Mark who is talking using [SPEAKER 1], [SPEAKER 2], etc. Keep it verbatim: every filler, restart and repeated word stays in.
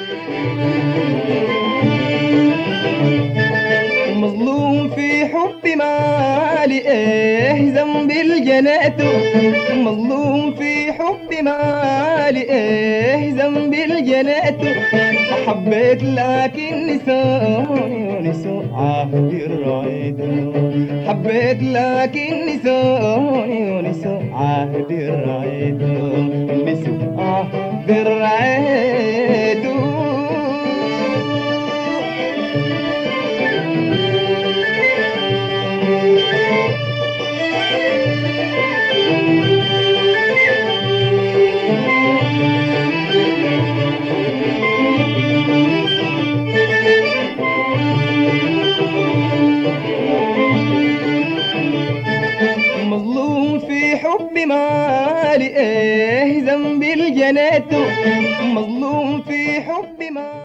[SPEAKER 1] مظلوم في حب مالي ايه ذنب الجناته، مظلوم في حب مالي ايه ذنب الجناته. حبيت لكن نساني ونسوا عهدي الرعيد، حبيت لكن نساني ونسوا عهدي الرعيد، نسوا عهدي الرعيد. مظلوم في حب مالي ايه ذنب الجنات، مظلوم في حب مالي.